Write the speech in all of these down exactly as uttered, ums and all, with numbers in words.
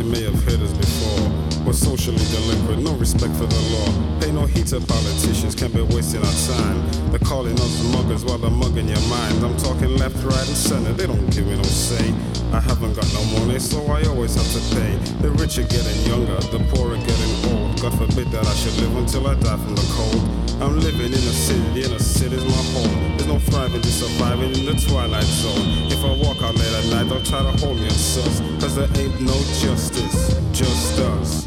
may have heard us before. We're socially delinquent, no respect for the law. Pay no heed to politicians, can't be wasting our time. They're calling us muggers while they're mugging your mind. I'm talking left, right, and center, they don't give me no say. I haven't got no money, so I always have to pay. The rich are getting younger, the poor are getting old. God forbid that I should live until I die from the cold. I'm living in a city, the inner city's my home. There's no thriving, just surviving in the twilight zone. If I walk out late at night, they'll try to hold me on sus, cause there ain't no justice, just us.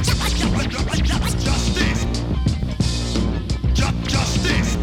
Justice! Ju- justice!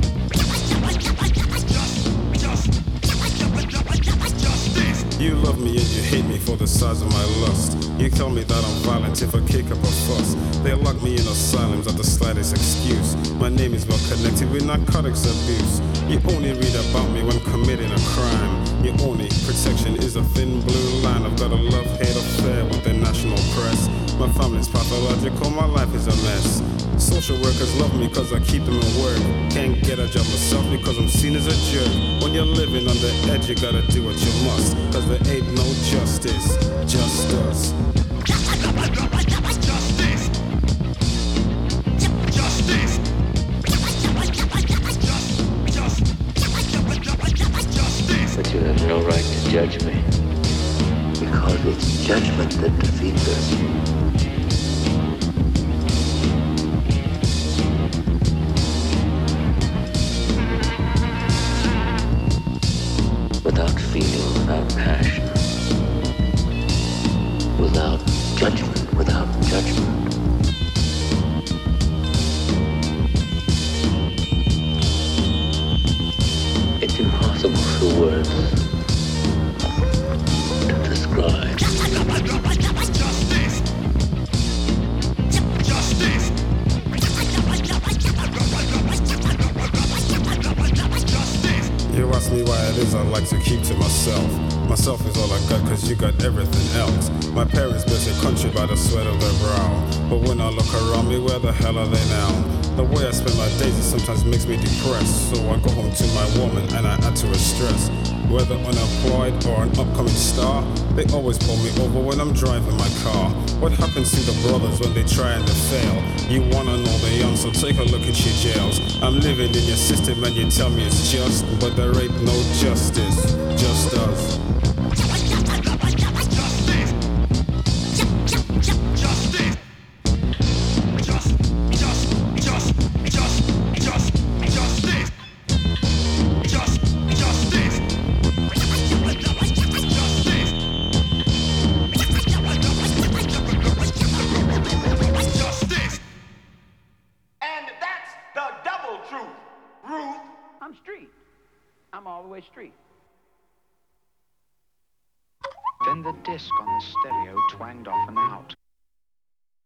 You love me and you hate me for the size of my lust. You tell me that I'm violent if I kick up a fuss. They lock me in asylums at the slightest excuse. My name is well connected with narcotics abuse. You only read about me when committing a crime. Your only protection is a thin blue line. I've got a love-hate affair with the national press. My family's pathological, my life is a mess. Social workers love me cause I keep them at work. Can't get a job myself because I'm seen as a jerk. When you're living on the edge, you gotta do what you must, cause there ain't no justice, just us. Justice! Justice! Justice! But you have no right to judge me, because it's judgment that defeats us. Without feeling, without passion, without judgment, without judgment. It's impossible for words to describe. Justice! Justice! You ask me why it is I like to keep to myself. Myself is all I got cause you got everything else. My parents built a country by the sweat of their brow. But when I look around me, where the hell are they now? The way I spend my days, it sometimes makes me depressed. So I go home to my woman and I add to her stress. Whether unemployed or an upcoming star, they always pull me over when I'm driving my car. What happens to the brothers when they try and they fail? You wanna know the answer, take a look at your jails. I'm living in your system and you tell me it's just, but there ain't no justice, just us. I'm all the way street. Then the disc on the stereo twanged off and out.